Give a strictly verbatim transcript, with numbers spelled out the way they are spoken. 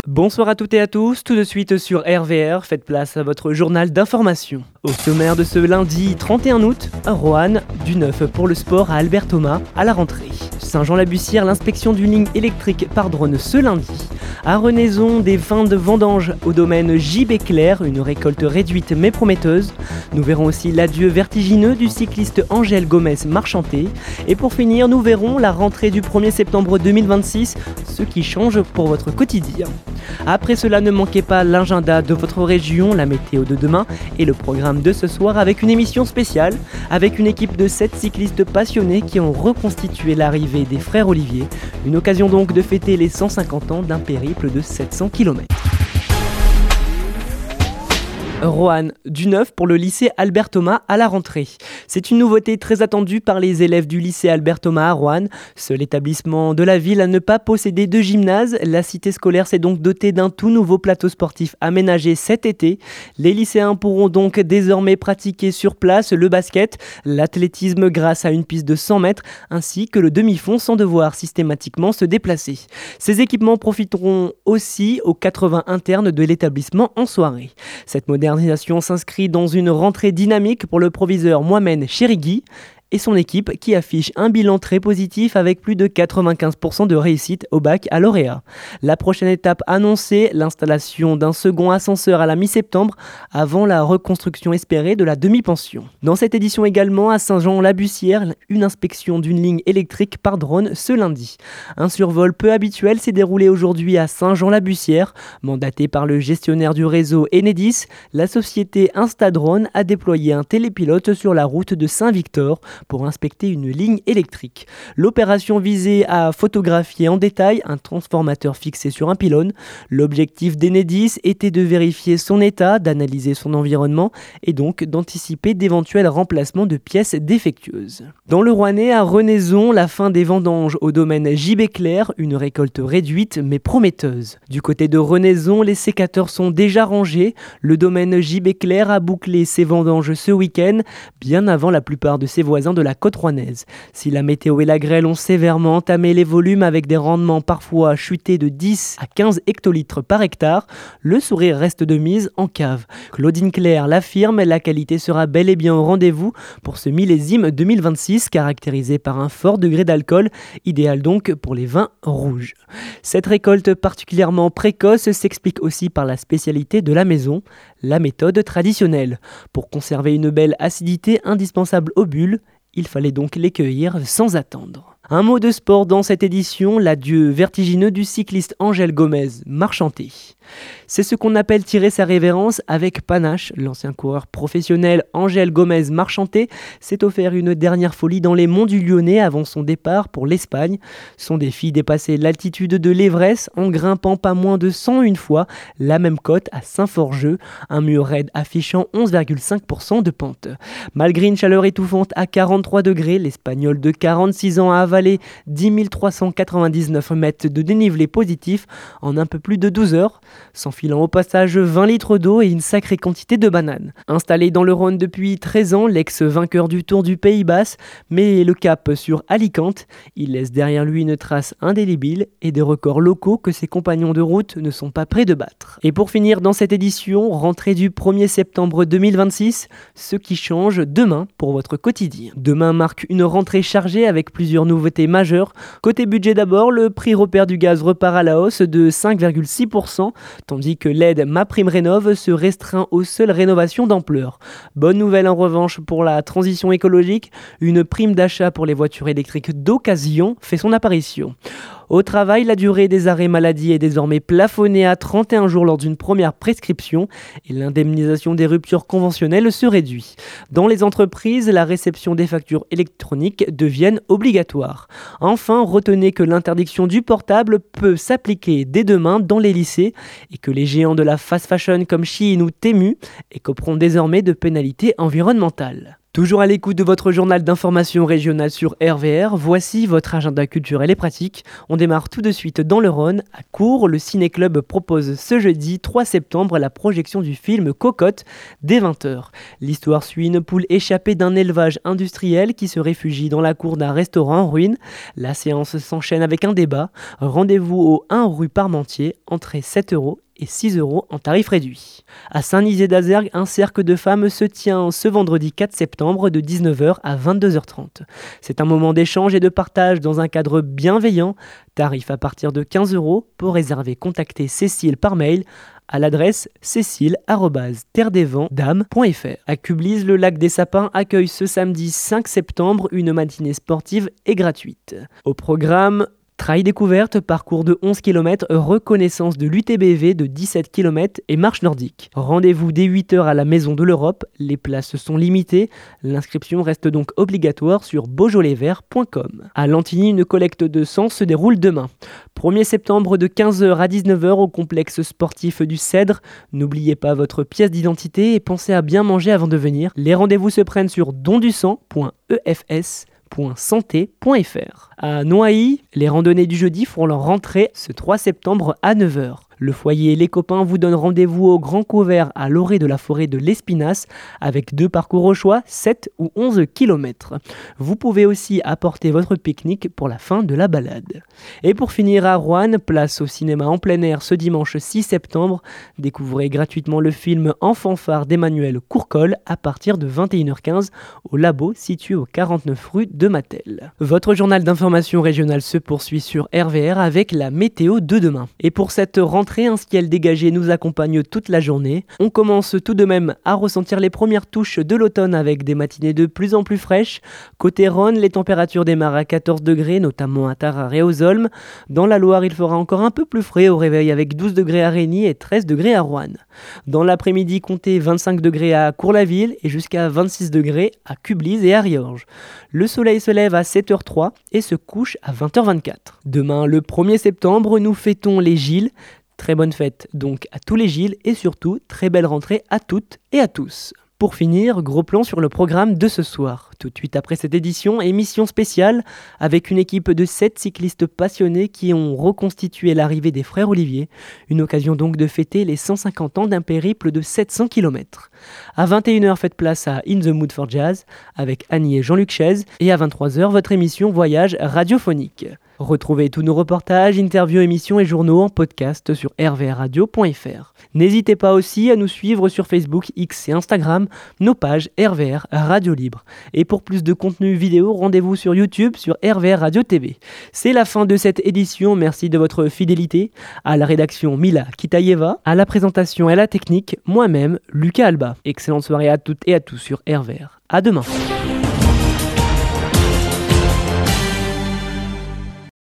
Bonsoir à toutes et à tous, tout de suite sur R V R, faites place à votre journal d'information. Au sommaire de ce lundi trente et un août, à Roanne, du neuf pour le sport à Albert Thomas, à la rentrée. Saint-Jean-la-Bussière, l'inspection d'une ligne électrique par drone ce lundi. À Renaison, des fins de vendange au domaine J B Clair, une récolte réduite mais prometteuse. Nous verrons aussi l'adieu vertigineux du cycliste Angel Gomez Marchanté. Et pour finir, nous verrons la rentrée du premier septembre deux mille vingt-six, ce qui change pour votre quotidien. Après cela, ne manquez pas l'agenda de votre région, la météo de demain et le programme de ce soir avec une émission spéciale, avec une équipe de sept cyclistes passionnés qui ont reconstitué l'arrivée des frères Olivier. Une occasion donc de fêter les cent cinquante ans d'un périple de sept cents kilomètres. Roanne, du neuf pour le lycée Albert Thomas à la rentrée. C'est une nouveauté très attendue par les élèves du lycée Albert Thomas à Roanne. Seul établissement de la ville à ne pas posséder de gymnase, la cité scolaire s'est donc dotée d'un tout nouveau plateau sportif aménagé cet été. Les lycéens pourront donc désormais pratiquer sur place le basket, l'athlétisme grâce à une piste de cent mètres, ainsi que le demi-fond sans devoir systématiquement se déplacer. Ces équipements profiteront aussi aux quatre-vingts internes de l'établissement en soirée. Cette modernisation s'inscrit dans une rentrée dynamique pour le proviseur Mohamed Cherigui et son équipe qui affiche un bilan très positif avec plus de quatre-vingt-quinze pour cent de réussite au bac à lauréat. La prochaine étape annoncée, l'installation d'un second ascenseur à la mi-septembre avant la reconstruction espérée de la demi-pension. Dans cette édition également, à Saint-Jean-la-Bussière, une inspection d'une ligne électrique par drone ce lundi. Un survol peu habituel s'est déroulé aujourd'hui à Saint-Jean-la-Bussière. Mandaté par le gestionnaire du réseau Enedis, la société Instadrone a déployé un télépilote sur la route de Saint-Victor pour inspecter une ligne électrique. L'opération visait à photographier en détail un transformateur fixé sur un pylône. L'objectif d'Enedis était de vérifier son état, d'analyser son environnement et donc d'anticiper d'éventuels remplacements de pièces défectueuses. Dans le Rouennais, à Renaison, la fin des vendanges au domaine J B Clair, une récolte réduite mais prometteuse. Du côté de Renaison, les sécateurs sont déjà rangés. Le domaine J B Clair a bouclé ses vendanges ce week-end, bien avant la plupart de ses voisins de la côte rouennaise. Si la météo et la grêle ont sévèrement entamé les volumes avec des rendements parfois chutés de dix à quinze hectolitres par hectare, le sourire reste de mise en cave. Claudine Claire l'affirme, la qualité sera bel et bien au rendez-vous pour ce millésime deux mille vingt-six caractérisé par un fort degré d'alcool, idéal donc pour les vins rouges. Cette récolte particulièrement précoce s'explique aussi par la spécialité de la maison, la méthode traditionnelle. Pour conserver une belle acidité indispensable aux bulles, il fallait donc les cueillir sans attendre. Un mot de sport dans cette édition, l'adieu vertigineux du cycliste Angel Gomez Marchanté. C'est ce qu'on appelle tirer sa révérence avec panache. L'ancien coureur professionnel Angel Gomez Marchanté s'est offert une dernière folie dans les monts du Lyonnais avant son départ pour l'Espagne. Son défi dépassait l'altitude de l'Everest en grimpant pas moins de cent une fois la même côte à Saint-Forgeux, un mur raide affichant onze virgule cinq pour cent de pente. Malgré une chaleur étouffante à quarante-trois degrés, l'Espagnol de quarante-six ans a avalé dix mille trois cent quatre-vingt-dix-neuf mètres de dénivelé positif en un peu plus de douze heures, s'enfilant au passage vingt litres d'eau et une sacrée quantité de bananes. Installé dans le Rhône depuis treize ans, l'ex-vainqueur du Tour du Pays Basque met le cap sur Alicante. Il laisse derrière lui une trace indélébile et des records locaux que ses compagnons de route ne sont pas prêts de battre. Et pour finir dans cette édition, rentrée du premier septembre deux mille vingt-six, ce qui change demain pour votre quotidien. Demain marque une rentrée chargée avec plusieurs nouveautés majeures. Côté budget d'abord, le prix repère du gaz repart à la hausse de cinq virgule six pour cent, tandis que l'aide MaPrimeRénov' se restreint aux seules rénovations d'ampleur. Bonne nouvelle en revanche pour la transition écologique, une prime d'achat pour les voitures électriques d'occasion fait son apparition. Au travail, la durée des arrêts maladie est désormais plafonnée à trente et un jours lors d'une première prescription et l'indemnisation des ruptures conventionnelles se réduit. Dans les entreprises, la réception des factures électroniques devient obligatoire. Enfin, retenez que l'interdiction du portable peut s'appliquer dès demain dans les lycées et que les géants de la fast fashion comme Shein ou Temu écoperont désormais de pénalités environnementales. Toujours à l'écoute de votre journal d'information régionale sur R V R, voici votre agenda culturel et pratique. On démarre tout de suite dans le Rhône. À Cours, le Ciné-Club propose ce jeudi trois septembre la projection du film Cocotte dès vingt heures. L'histoire suit une poule échappée d'un élevage industriel qui se réfugie dans la cour d'un restaurant en ruine. La séance s'enchaîne avec un débat. Rendez-vous au un rue Parmentier, entrée sept euros et six euros en tarif réduit. À Saint-Nizet-d'Azergues, un cercle de femmes se tient ce vendredi quatre septembre de dix-neuf heures à vingt-deux heures trente. C'est un moment d'échange et de partage dans un cadre bienveillant. Tarif à partir de quinze euros. Pour réserver, contactez Cécile par mail à l'adresse cécile arobase terre des vents dames point f r. À Cublise, le lac des Sapins accueille ce samedi cinq septembre une matinée sportive et gratuite. Au programme, trail découverte, parcours de onze kilomètres, reconnaissance de l'U T B V de dix-sept kilomètres et marche nordique. Rendez-vous dès huit heures à la Maison de l'Europe. Les places sont limitées. L'inscription reste donc obligatoire sur beaujolais vert point com. À Lantigny, une collecte de sang se déroule demain. premier septembre de quinze heures à dix-neuf heures au complexe sportif du Cèdre. N'oubliez pas votre pièce d'identité et pensez à bien manger avant de venir. Les rendez-vous se prennent sur don du sang point e f s point santé point f r. À Noailly, les randonnées du jeudi font leur rentrée ce trois septembre à neuf heures. Le foyer et les copains vous donnent rendez-vous au Grand Couvert à l'orée de la forêt de l'Espinasse avec deux parcours au choix, sept ou onze kilomètres. Vous pouvez aussi apporter votre pique-nique pour la fin de la balade. Et pour finir à Roanne, place au cinéma en plein air ce dimanche six septembre. Découvrez gratuitement le film En fanfare d'Emmanuel Courcol à partir de vingt et une heures quinze au labo situé au quarante-neuf rue de Mattel. Votre journal d'information régionale se poursuit sur R V R avec la météo de demain. Et pour cette rentrée, un ciel dégagé nous accompagne toute la journée. On commence tout de même à ressentir les premières touches de l'automne avec des matinées de plus en plus fraîches. Côté Rhône, les températures démarrent à quatorze degrés, notamment à Tarare et aux Olmes. Dans la Loire, il fera encore un peu plus frais au réveil avec douze degrés à Régny et treize degrés à Roanne. Dans l'après-midi, comptez vingt-cinq degrés à Cours-la-Ville et jusqu'à vingt-six degrés à Cublise et à Riorges. Le soleil se lève à sept heures zéro trois et se couche à vingt heures vingt-quatre. Demain, le premier septembre, nous fêtons les Gilles. Très bonne fête donc à tous les Gilles et surtout très belle rentrée à toutes et à tous. Pour finir, gros plan sur le programme de ce soir. Tout de suite après cette édition, émission spéciale avec une équipe de sept cyclistes passionnés qui ont reconstitué l'arrivée des frères Olivier. Une occasion donc de fêter les cent cinquante ans d'un périple de sept cents kilomètres. À vingt et une heures, faites place à In the Mood for Jazz avec Annie et Jean-Luc Chaise. Et à vingt-trois heures, votre émission Voyage radiophonique. Retrouvez tous nos reportages, interviews, émissions et journaux en podcast sur r v r radio point f r. N'hésitez pas aussi à nous suivre sur Facebook, X et Instagram, nos pages R V R Radio Libre. Et pour plus de contenu vidéo, rendez-vous sur YouTube sur R V R Radio T V. C'est la fin de cette édition, merci de votre fidélité. À la rédaction Mila Kitaïeva, à la présentation et à la technique, moi-même, Lucas Alba. Excellente soirée à toutes et à tous sur R V R. À demain.